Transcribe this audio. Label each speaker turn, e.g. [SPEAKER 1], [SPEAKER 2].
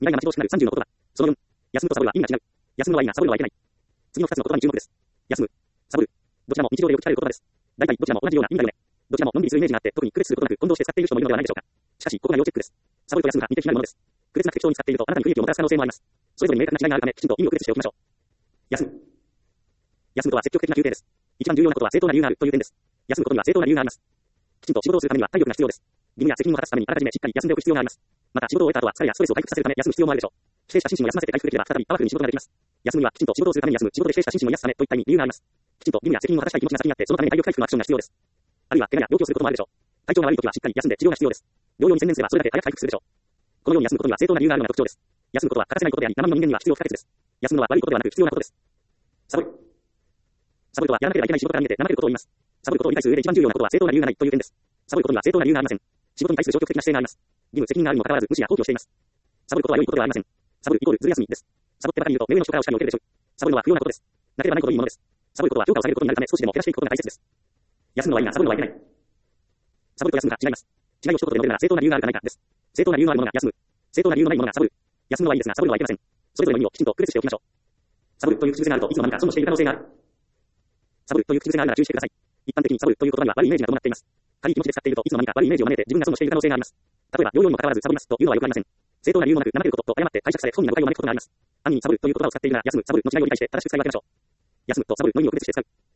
[SPEAKER 1] 来が待ち遠しくなる30の言葉。その4、休むとサボるは意味が違う。休むのはいいがサボるのはいけない。次の2つの言葉に注目です。休む、サボる。どちらも日常でよく聞かれる言葉です。大体どちらも同じような意味だよね。どちらものんびりするイメージがあって、特に区別することなく混同して使っている人もいるのではないでしょうか。しかし、ここが要チェックです。サボると休むが似て非なるものです。区別なく適当に使っているとあなたに不利益をもたらす可能性もあります。それぞれに明確な違いがあるため、きちんと意味を区別しておきましょう。休む。休むとは積極的な休憩です。一番重要なことは正当な理由があるという点です。休むことには正当な理由があります。きちんと仕事をするためには体力が必要です。義務や責任を果たすためにあらかじめしっかり休んでおく必要があります。また仕事を終えた後は疲れやストレスを回復させるため休む必要もあるでしょう。疲弊した心身を休ませて回復できれば再びパワフルに仕事ができます。休むにはきちんと仕事をするために休む、仕事で疲弊した心身を癒すためといった意味、理由があります。きちんと義務や責任を果たしたい気持ちが先にあって、そのために体力回復のアクションが必要です。あるいは怪我や病気をすることもあるでしょう。体調が悪いときはしっかり休んで治療が必要です。療養に専念すればそれだけ早く回復するでしょう。このように休むことには正当な理由があるのが特徴です。休むことは欠かせないことであり、生身の人間には必要不可欠です。休むのは悪いことではなく必要なことです。サボる。サボるとはやらなければいけない仕事から逃げて怠けることを言います。サボることを理解する上で一番重要なことは正当な理由がないという点です。サボることには正当な理由がありません。仕事に対する消極的な姿勢があります。義務責任があるにもかかわらず無視や放棄をしています。サボることは良いことではありません。サボるイコールずる休みです。サボってばかりいると目上の人からお叱りを受けるでしょう。サボるのは不要なことです。なければないほどいいものです。サボることは評価をされることになるため少しでも減らしていくことが大切です。休むのはいいがサボるのはいけない。サボると休むが違います。違いを一言で述べるなら正当な理由があるかないかです。正当な理由のあるものが休む。正当な理由のないものがサボる。休むのはいいですがサボるのはいけません。それぞれの意味をきちんと区別しておきましょう。サボるという口癖があるといつの間にか損をしている可能性がある。サボるという口癖があるなら注意してください。一般的にサボるという言葉には悪いイメージが伴っています。軽い気持ちで使っているといつの間にか悪いイメージを招いて自分が損をしている可能性があります。例えば、療養にもかかわらずサボりますというのはよくありません。正当な理由もなく、怠けることと誤って解釈され損になる誤解を招くことがあります。安易にサボるという言葉を使っているなら休む、サボるの違いを理解して正しく使い分けましょう。休むとサボるの意味を区別して使う。